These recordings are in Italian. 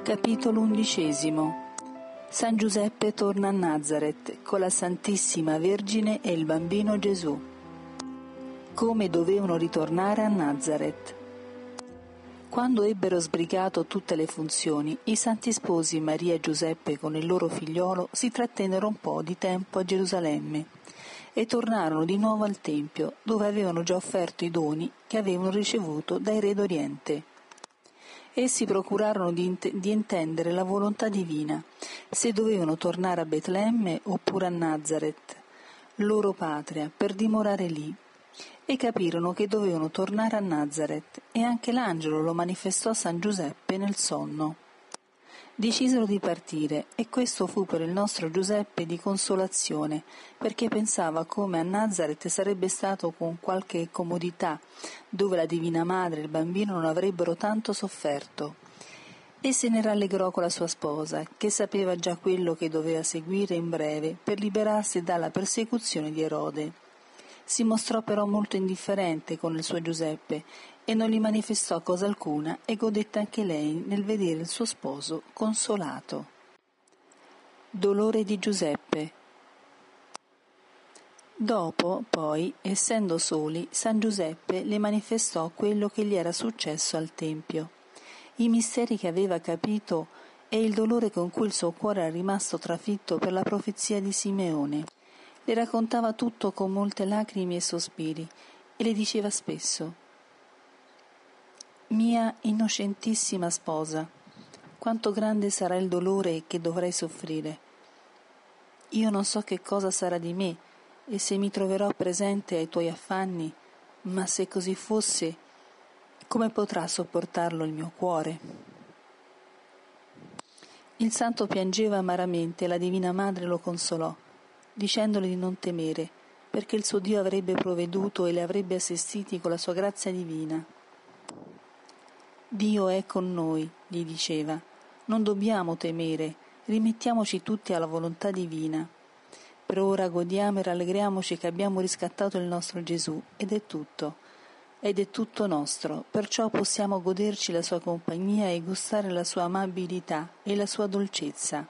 Capitolo 11. San Giuseppe torna a Nazaret con la Santissima Vergine e il bambino Gesù. Come dovevano ritornare a Nazaret. Quando ebbero sbrigato tutte le funzioni, i santi sposi Maria e Giuseppe con il loro figliolo si trattennero un po' di tempo a Gerusalemme e tornarono di nuovo al Tempio, dove avevano già offerto i doni che avevano ricevuto dai re d'Oriente. Essi procurarono di intendere la volontà divina, se dovevano tornare a Betlemme oppure a Nazaret, loro patria, per dimorare lì, e capirono che dovevano tornare a Nazaret, e anche l'angelo lo manifestò a San Giuseppe nel sonno. Decisero di partire, e questo fu per il nostro Giuseppe di consolazione, perché pensava come a Nazaret sarebbe stato con qualche comodità, dove la Divina Madre e il bambino non avrebbero tanto sofferto. E se ne rallegrò con la sua sposa, che sapeva già quello che doveva seguire in breve per liberarsi dalla persecuzione di Erode. Si mostrò però molto indifferente con il suo Giuseppe e non gli manifestò cosa alcuna, e godette anche lei nel vedere il suo sposo consolato. Dolore di Giuseppe. Dopo, poi, essendo soli, San Giuseppe le manifestò quello che gli era successo al Tempio, i misteri che aveva capito e il dolore con cui il suo cuore era rimasto trafitto per la profezia di Simeone. Le raccontava tutto con molte lacrime e sospiri e le diceva spesso: «Mia innocentissima sposa, quanto grande sarà il dolore che dovrai soffrire. Io non so che cosa sarà di me e se mi troverò presente ai tuoi affanni, ma se così fosse, come potrà sopportarlo il mio cuore?» Il santo piangeva amaramente e la Divina Madre lo consolò, dicendole di non temere, perché il suo Dio avrebbe provveduto e le avrebbe assistiti con la sua grazia divina. «Dio è con noi», gli diceva, «non dobbiamo temere, rimettiamoci tutti alla volontà divina. Per ora godiamo e rallegriamoci che abbiamo riscattato il nostro Gesù, ed è tutto nostro, perciò possiamo goderci la sua compagnia e gustare la sua amabilità e la sua dolcezza.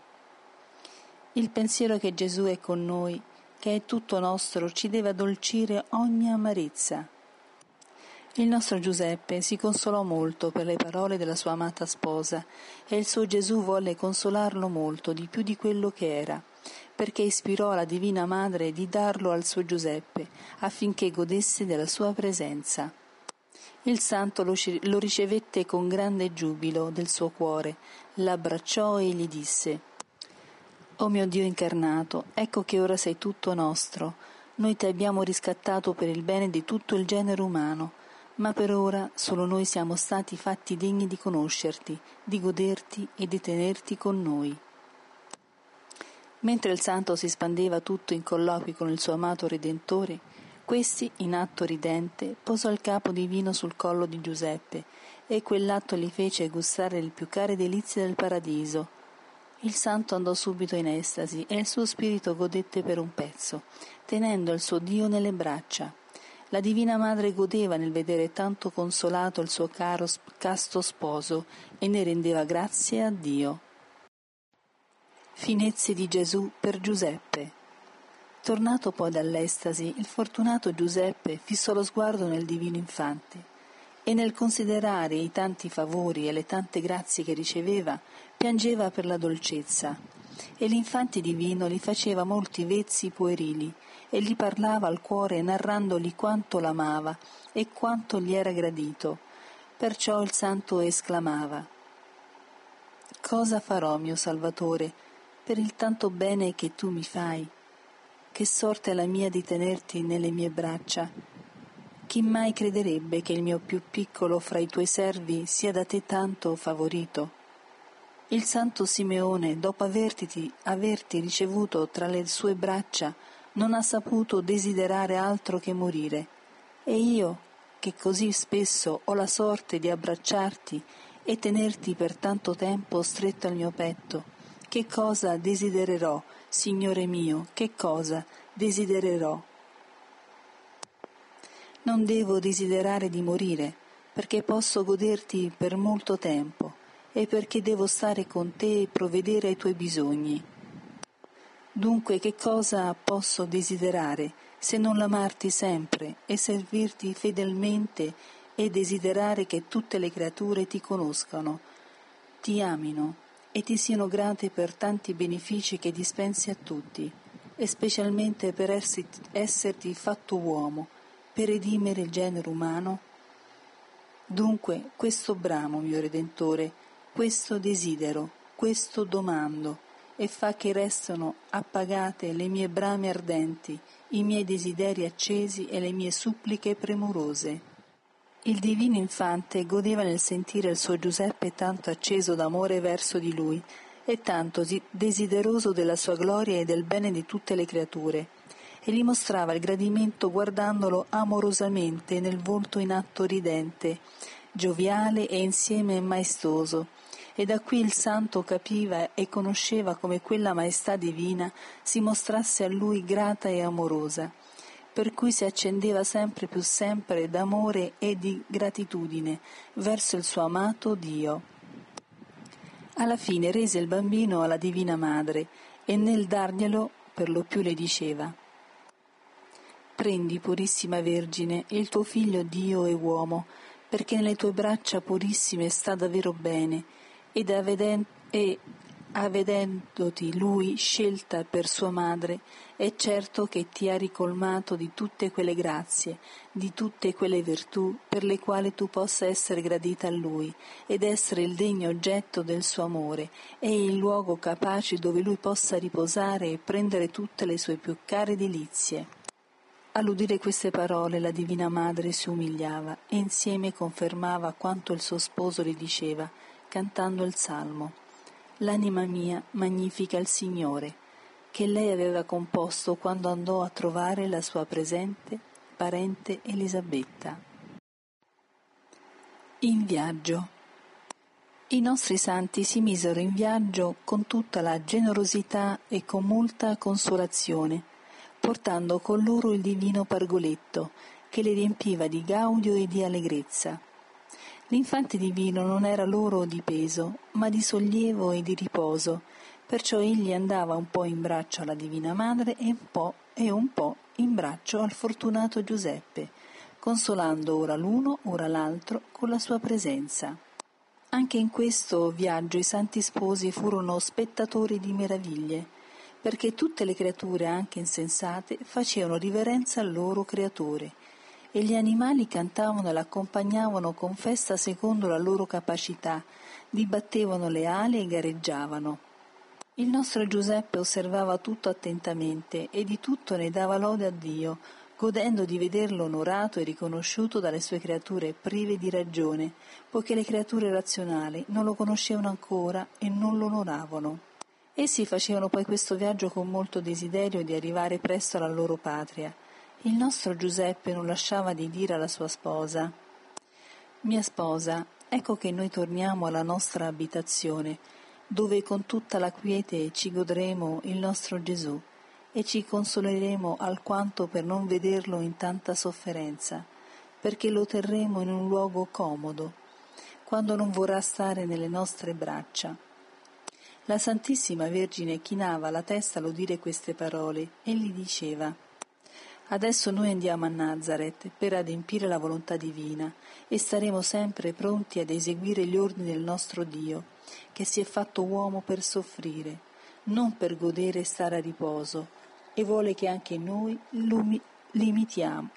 Il pensiero che Gesù è con noi, che è tutto nostro, ci deve addolcire ogni amarezza». Il nostro Giuseppe si consolò molto per le parole della sua amata sposa, e il suo Gesù volle consolarlo molto, di più di quello che era, perché ispirò alla Divina Madre di darlo al suo Giuseppe, affinché godesse della sua presenza. Il santo lo ricevette con grande giubilo del suo cuore, l'abbracciò e gli disse: «O mio Dio incarnato, ecco che ora sei tutto nostro. Noi ti abbiamo riscattato per il bene di tutto il genere umano, ma per ora solo noi siamo stati fatti degni di conoscerti, di goderti e di tenerti con noi». Mentre il santo si spandeva tutto in colloqui con il suo amato Redentore, questi, in atto ridente, posò il capo divino sul collo di Giuseppe, e quell'atto gli fece gustare le più care delizie del paradiso. Il santo andò subito in estasi e il suo spirito godette per un pezzo, tenendo il suo Dio nelle braccia. La Divina Madre godeva nel vedere tanto consolato il suo caro casto sposo e ne rendeva grazie a Dio. Finezze di Gesù per Giuseppe. Tornato poi dall'estasi, il fortunato Giuseppe fissò lo sguardo nel divino infante e nel considerare i tanti favori e le tante grazie che riceveva, piangeva per la dolcezza, e l'infante divino gli faceva molti vezzi puerili e gli parlava al cuore narrandogli quanto l'amava e quanto gli era gradito. Perciò il santo esclamava: «Cosa farò, mio Salvatore, per il tanto bene che tu mi fai? Che sorte è la mia di tenerti nelle mie braccia? Chi mai crederebbe che il mio più piccolo fra i tuoi servi sia da te tanto favorito? Il santo Simeone, dopo averti ricevuto tra le sue braccia, non ha saputo desiderare altro che morire. E io, che così spesso ho la sorte di abbracciarti e tenerti per tanto tempo stretto al mio petto, che cosa desidererò, Signore mio, che cosa desidererò? Non devo desiderare di morire, perché posso goderti per molto tempo, e perché devo stare con te e provvedere ai tuoi bisogni. Dunque che cosa posso desiderare se non l'amarti sempre e servirti fedelmente e desiderare che tutte le creature ti conoscano, ti amino e ti siano grate per tanti benefici che dispensi a tutti, e specialmente per esserti fatto uomo, per redimere il genere umano? Dunque questo bramo, mio Redentore, questo desidero, questo domando, e fa che restano appagate le mie brame ardenti, i miei desideri accesi e le mie suppliche premurose. Il divino infante godeva nel sentire il suo Giuseppe tanto acceso d'amore verso di lui e tanto desideroso della sua gloria e del bene di tutte le creature, e gli mostrava il gradimento guardandolo amorosamente nel volto in atto ridente, gioviale e insieme maestoso, e da qui il santo capiva e conosceva come quella maestà divina si mostrasse a lui grata e amorosa, per cui si accendeva sempre più sempre d'amore e di gratitudine verso il suo amato Dio. Alla fine rese il bambino alla Divina Madre e nel darglielo per lo più le diceva: «Prendi, purissima Vergine, il tuo figlio Dio e uomo, perché nelle tue braccia purissime sta davvero bene, ed avvedendoti lui scelta per sua madre, è certo che ti ha ricolmato di tutte quelle grazie, di tutte quelle virtù per le quali tu possa essere gradita a lui ed essere il degno oggetto del suo amore e il luogo capace dove lui possa riposare e prendere tutte le sue più care delizie». All'udire queste parole la Divina Madre si umiliava e insieme confermava quanto il suo sposo le diceva, cantando il salmo: «L'anima mia magnifica il Signore», che lei aveva composto quando andò a trovare la sua parente Elisabetta. In viaggio. I nostri santi si misero in viaggio con tutta la generosità e con molta consolazione, portando con loro il divino pargoletto, che li riempiva di gaudio e di allegrezza. L'infante divino non era loro di peso, ma di sollievo e di riposo, perciò egli andava un po' in braccio alla Divina Madre e un po' in braccio al fortunato Giuseppe, consolando ora l'uno, ora l'altro con la sua presenza. Anche in questo viaggio i santi sposi furono spettatori di meraviglie, perché tutte le creature, anche insensate, facevano riverenza al loro Creatore, e gli animali cantavano e l'accompagnavano con festa secondo la loro capacità, dibattevano le ali e gareggiavano. Il nostro Giuseppe osservava tutto attentamente e di tutto ne dava lode a Dio, godendo di vederlo onorato e riconosciuto dalle sue creature prive di ragione, poiché le creature razionali non lo conoscevano ancora e non lo onoravano. Essi facevano poi questo viaggio con molto desiderio di arrivare presto alla loro patria. Il nostro Giuseppe non lasciava di dire alla sua sposa: «Mia sposa, ecco che noi torniamo alla nostra abitazione, dove con tutta la quiete ci godremo il nostro Gesù e ci consoleremo alquanto per non vederlo in tanta sofferenza, perché lo terremo in un luogo comodo, quando non vorrà stare nelle nostre braccia». La Santissima Vergine chinava la testa all'udire queste parole e gli diceva: «Adesso noi andiamo a Nazaret per adempiere la volontà divina e staremo sempre pronti ad eseguire gli ordini del nostro Dio, che si è fatto uomo per soffrire, non per godere e stare a riposo, e vuole che anche noi l'imitiamo.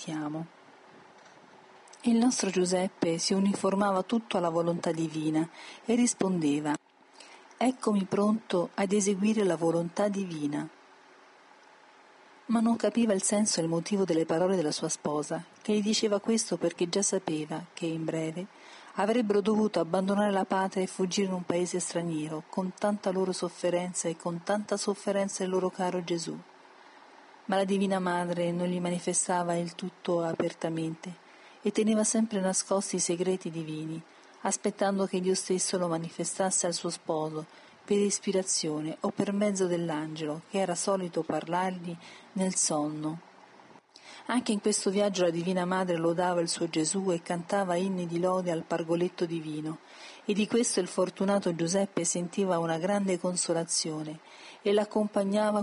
Il nostro Giuseppe si uniformava tutto alla volontà divina e rispondeva: «Eccomi pronto ad eseguire la volontà divina». Ma non capiva il senso e il motivo delle parole della sua sposa, che gli diceva questo perché già sapeva che, in breve, avrebbero dovuto abbandonare la patria e fuggire in un paese straniero, con tanta loro sofferenza e con tanta sofferenza del loro caro Gesù. Ma la Divina Madre non gli manifestava il tutto apertamente e teneva sempre nascosti i segreti divini, aspettando che Dio stesso lo manifestasse al suo sposo per ispirazione o per mezzo dell'angelo che era solito parlargli nel sonno. Anche in questo viaggio la Divina Madre lodava il suo Gesù e cantava inni di lode al pargoletto divino, e di questo il fortunato Giuseppe sentiva una grande consolazione e l'accompagnava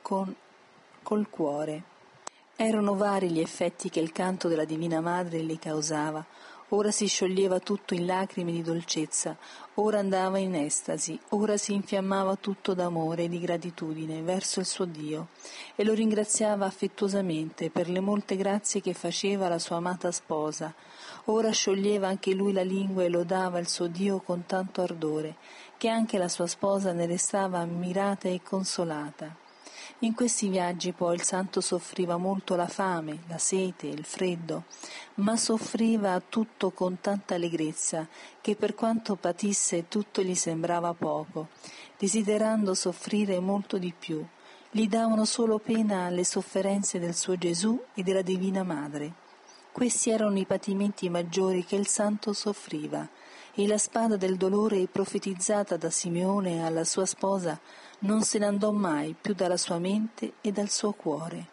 col cuore. Erano vari gli effetti che il canto della Divina Madre le causava. Ora si scioglieva tutto in lacrime di dolcezza, ora andava in estasi, ora si infiammava tutto d'amore e di gratitudine verso il suo Dio e lo ringraziava affettuosamente per le molte grazie che faceva alla sua amata sposa. Ora scioglieva anche lui la lingua e lodava il suo Dio con tanto ardore, che anche la sua sposa ne restava ammirata e consolata. In questi viaggi poi il santo soffriva molto la fame, la sete, il freddo, ma soffriva tutto con tanta allegrezza che per quanto patisse tutto gli sembrava poco, desiderando soffrire molto di più. Gli davano solo pena le sofferenze del suo Gesù e della Divina Madre. Questi erano i patimenti maggiori che il santo soffriva, e la spada del dolore profetizzata da Simeone alla sua sposa non se ne andò mai più dalla sua mente e dal suo cuore.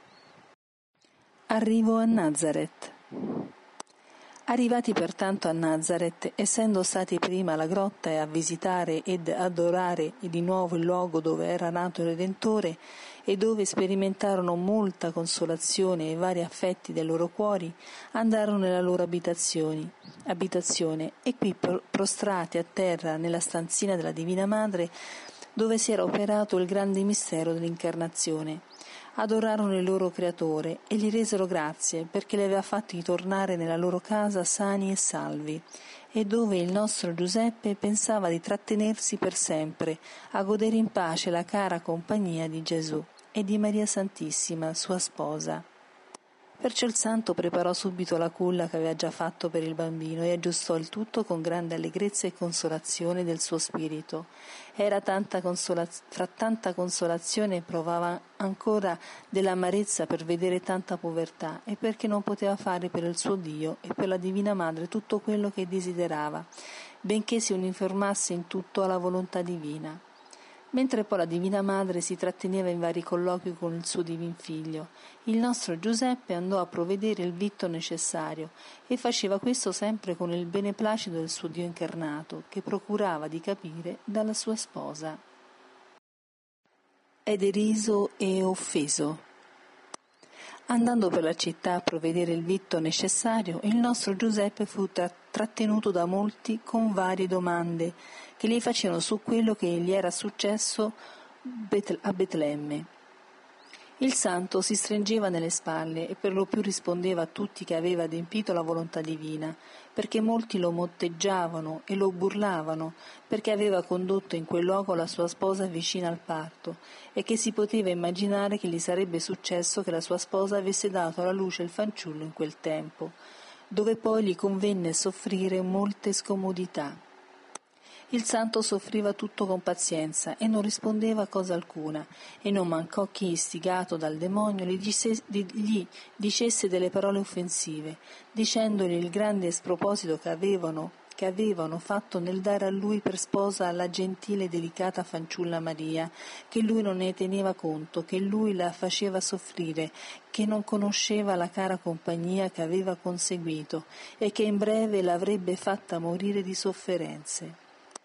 Arrivo a Nazareth. Arrivati pertanto a Nazareth, essendo stati prima alla grotta e a visitare ed adorare di nuovo il luogo dove era nato il Redentore e dove sperimentarono molta consolazione e vari affetti dei loro cuori, andarono nella loro abitazione e qui prostrati a terra nella stanzina della Divina Madre dove si era operato il grande mistero dell'incarnazione. Adorarono il loro Creatore e gli resero grazie perché li aveva fatti tornare nella loro casa sani e salvi, e dove il nostro Giuseppe pensava di trattenersi per sempre, a godere in pace la cara compagnia di Gesù e di Maria Santissima, sua sposa. Perciò il santo preparò subito la culla che aveva già fatto per il bambino e aggiustò il tutto con grande allegrezza e consolazione del suo spirito. Fra tanta consolazione provava ancora dell'amarezza per vedere tanta povertà e perché non poteva fare per il suo Dio e per la Divina Madre tutto quello che desiderava, benché si uniformasse in tutto alla volontà divina. Mentre poi la Divina Madre si tratteneva in vari colloqui con il suo Divin Figlio, il nostro Giuseppe andò a provvedere il vitto necessario e faceva questo sempre con il beneplacito del suo Dio incarnato, che procurava di capire dalla sua sposa. È deriso e offeso. Andando per la città a provvedere il vitto necessario, il nostro Giuseppe fu trattenuto da molti con varie domande che gli facevano su quello che gli era successo a Betlemme. Il santo si stringeva nelle spalle e per lo più rispondeva a tutti che aveva adempito la volontà divina, perché molti lo motteggiavano e lo burlavano, perché aveva condotto in quel luogo la sua sposa vicina al parto, e che si poteva immaginare che gli sarebbe successo che la sua sposa avesse dato alla luce il fanciullo in quel tempo, dove poi gli convenne soffrire molte scomodità. Il santo soffriva tutto con pazienza e non rispondeva cosa alcuna, e non mancò chi, istigato dal demonio, gli dicesse delle parole offensive, dicendogli il grande sproposito che avevano fatto nel dare a lui per sposa la gentile e delicata fanciulla Maria, che lui non ne teneva conto, che lui la faceva soffrire, che non conosceva la cara compagnia che aveva conseguito e che in breve l'avrebbe fatta morire di sofferenze.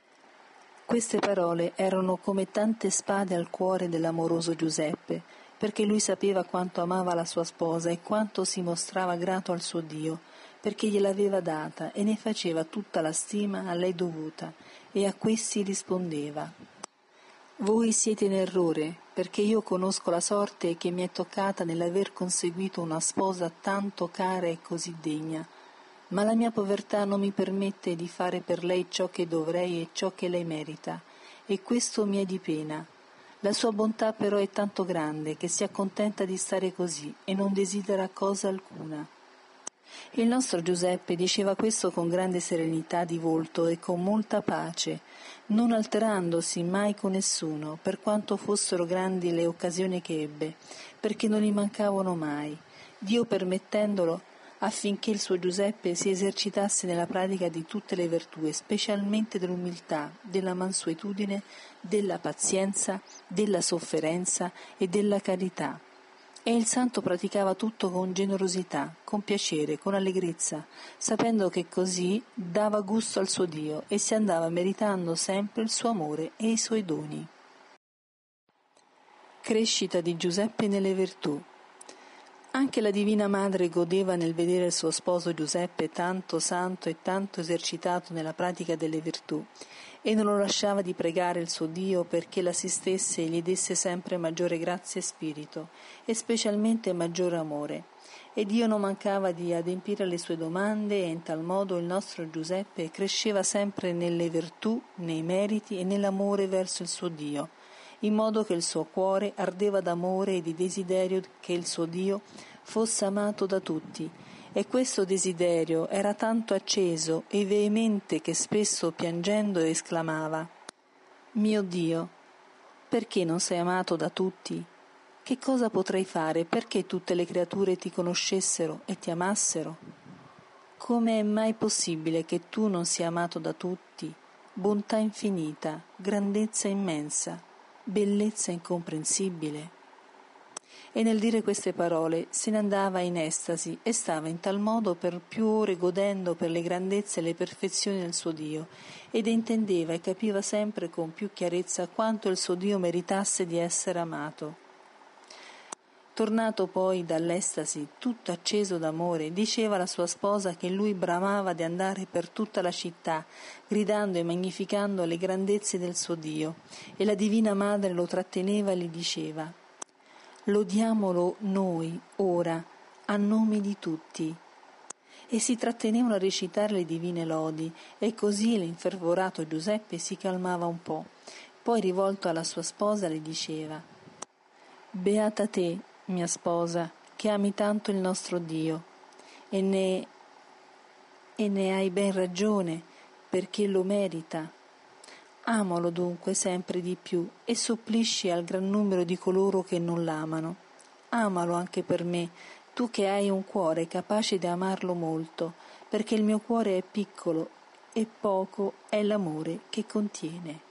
Queste parole erano come tante spade al cuore dell'amoroso Giuseppe, perché lui sapeva quanto amava la sua sposa e quanto si mostrava grato al suo Dio, perché gliel'aveva data e ne faceva tutta la stima a lei dovuta, e a questi rispondeva: «Voi siete in errore, perché io conosco la sorte che mi è toccata nell'aver conseguito una sposa tanto cara e così degna. Ma la mia povertà non mi permette di fare per lei ciò che dovrei e ciò che lei merita, e questo mi è di pena. La sua bontà però è tanto grande che si accontenta di stare così e non desidera cosa alcuna». Il nostro Giuseppe diceva questo con grande serenità di volto e con molta pace, non alterandosi mai con nessuno, per quanto fossero grandi le occasioni che ebbe, perché non gli mancavano mai, Dio permettendolo, affinché il suo Giuseppe si esercitasse nella pratica di tutte le virtù, specialmente dell'umiltà, della mansuetudine, della pazienza, della sofferenza e della carità. E il santo praticava tutto con generosità, con piacere, con allegrezza, sapendo che così dava gusto al suo Dio e si andava meritando sempre il suo amore e i suoi doni. Crescita di Giuseppe nelle virtù. Anche la Divina Madre godeva nel vedere il suo sposo Giuseppe tanto santo e tanto esercitato nella pratica delle virtù, e non lo lasciava di pregare il suo Dio perché l'assistesse e gli desse sempre maggiore grazia e spirito, e specialmente maggiore amore. E Dio non mancava di adempiere le sue domande, e in tal modo il nostro Giuseppe cresceva sempre nelle virtù, nei meriti e nell'amore verso il suo Dio, in modo che il suo cuore ardeva d'amore e di desiderio che il suo Dio fosse amato da tutti, e questo desiderio era tanto acceso e veemente che spesso piangendo esclamava: «Mio Dio, perché non sei amato da tutti? Che cosa potrei fare perché tutte le creature ti conoscessero e ti amassero? Come è mai possibile che tu non sia amato da tutti? Bontà infinita, grandezza immensa, bellezza incomprensibile». E nel dire queste parole se ne andava in estasi e stava in tal modo per più ore godendo per le grandezze e le perfezioni del suo Dio, ed intendeva e capiva sempre con più chiarezza quanto il suo Dio meritasse di essere amato. Tornato poi dall'estasi, tutto acceso d'amore, diceva alla sua sposa che lui bramava di andare per tutta la città, gridando e magnificando le grandezze del suo Dio, e la Divina Madre lo tratteneva e gli diceva: «Lodiamolo noi, ora, a nome di tutti». E si trattenevano a recitare le divine lodi, e così l'infervorato Giuseppe si calmava un po'. Poi, rivolto alla sua sposa, le diceva: «Beata te, mia sposa, che ami tanto il nostro Dio, e ne hai ben ragione, perché lo merita. Amalo dunque sempre di più e supplisci al gran numero di coloro che non l'amano. Amalo anche per me, tu che hai un cuore capace di amarlo molto, perché il mio cuore è piccolo e poco è l'amore che contiene».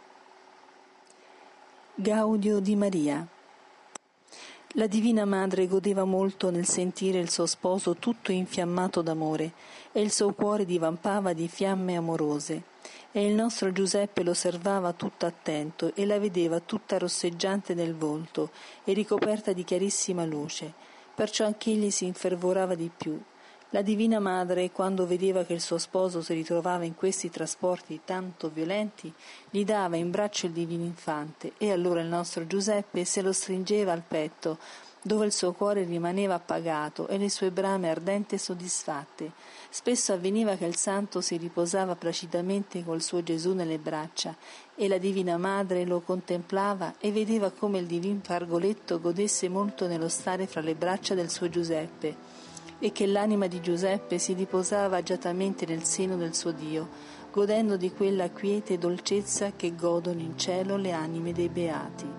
Gaudio di Maria. La Divina Madre godeva molto nel sentire il suo sposo tutto infiammato d'amore, e il suo cuore divampava di fiamme amorose, e il nostro Giuseppe lo osservava tutto attento e la vedeva tutta rosseggiante nel volto e ricoperta di chiarissima luce, perciò anch'egli si infervorava di più. La Divina Madre, quando vedeva che il suo sposo si ritrovava in questi trasporti tanto violenti, gli dava in braccio il Divino Infante, e allora il nostro Giuseppe se lo stringeva al petto, dove il suo cuore rimaneva appagato e le sue brame ardenti e soddisfatte. Spesso avveniva che il santo si riposava placidamente col suo Gesù nelle braccia, e la Divina Madre lo contemplava e vedeva come il divin pargoletto godesse molto nello stare fra le braccia del suo Giuseppe, e che l'anima di Giuseppe si riposava agiatamente nel seno del suo Dio, godendo di quella quiete e dolcezza che godono in cielo le anime dei beati.